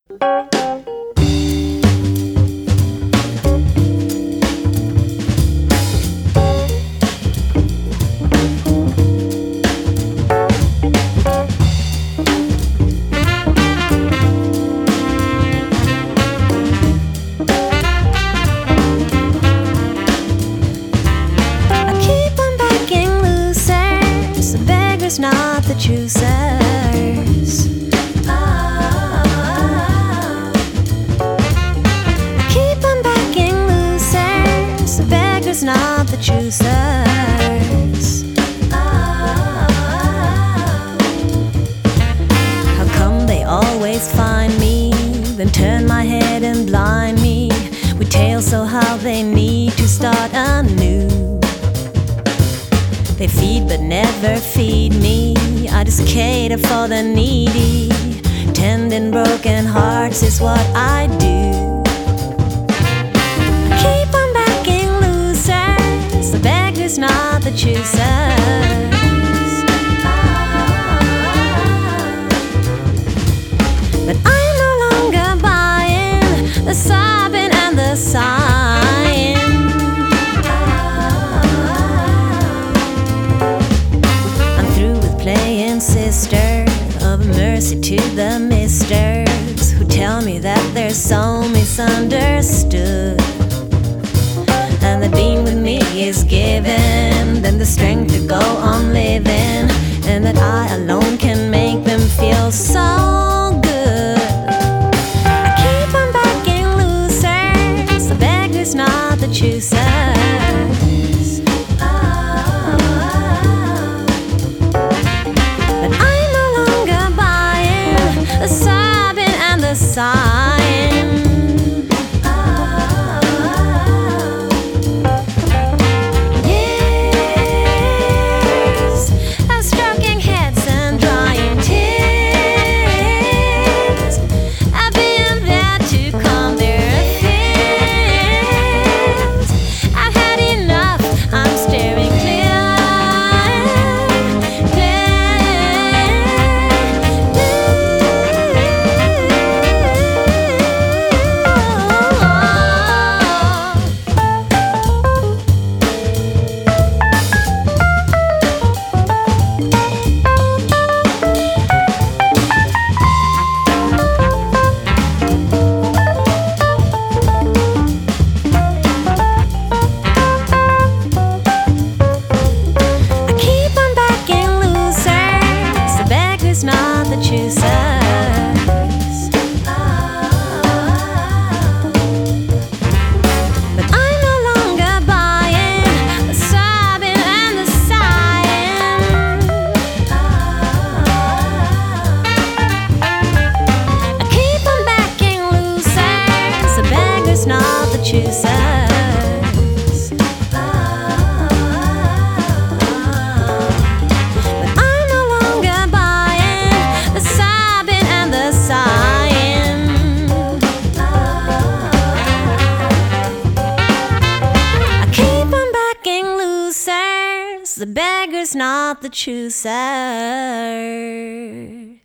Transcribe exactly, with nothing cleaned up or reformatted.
Not the choosers. Oh, I keep on backing losers. The beggars, not the choosers. Oh, how come they always find me, then turn my head and blind me with tales so how they need to start anew? They feed but never feed me. I just cater for the needy. Tending broken hearts is what I do. I keep on backing losers. The beggars, not the choosers. But I'm no longer buying the sobbing and the sighing. Sister of mercy to the misters who tell me that they're so misunderstood, and that being with me is given them the strength to go on living, and that I alone can make them feel so good. I keep on backing losers. The beggars, not the choosers. Sighing. Oh, years of stroking heads and drying tears. I've been there to calm their fears. I've had enough, I'm staring clear. Not the choosers. Oh, but I'm no longer buying the sobbing and the sighing. Oh, I keep on backing losers. The beggars, not the choosers. The beggars, not the choosers.